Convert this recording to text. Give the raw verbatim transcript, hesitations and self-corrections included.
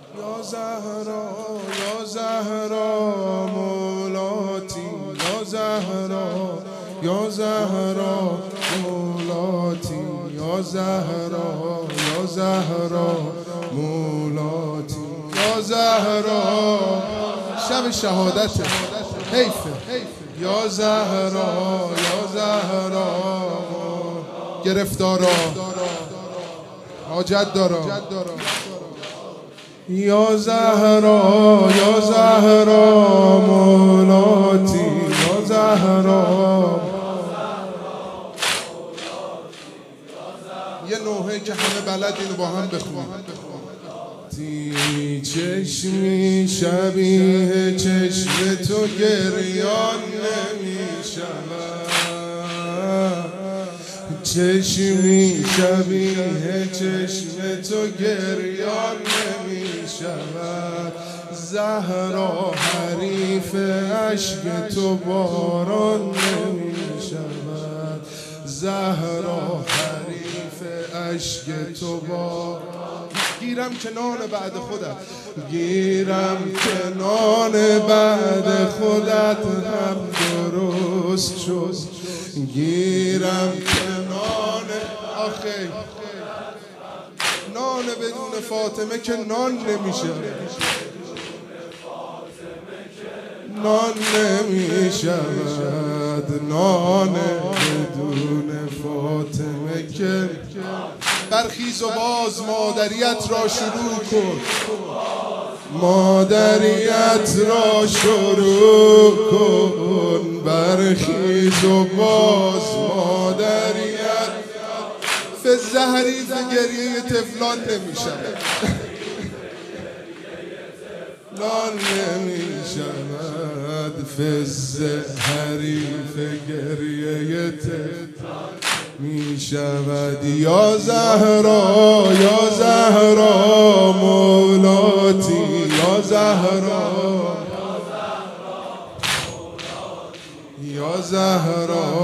یا زهرا یا زهرا مولاتی یا زهرا یا زهرا مولاتی یا زهرا یا زهرا مولاتی یا زهرا شب شهادت حیفه یا زهرا یا زهرا گرفتارا حاجت دارا یا زهرا یا زهرا مولاتی یا زهرا یه نوحه که همه بلد اینو با هم بخونیم تی چشمی شبیه چشم تو گریان نمی شود چشمی شبیه چشم تو گریان نمی شود زهرا حریف عشق تو باران نمی شود زهرا حریف عشق تو باران گیرم کنان بعد خودت گیرم کنان بعد خودت هم درست شد گیرم کنان آخه نان بدون فاطمه که نان نمیشه نان نمیشود نان بدون فاطمه که برخیز و باز مادریت را شروع کن مادریت را شروع کن برخیز و باز مادریت فزه حریف گریه طفلان نمیشود نان نمیشود فزه حریف گریه طفلان می شود یا زهرا یا زهرا مولاتی یا زهرا یا زهرا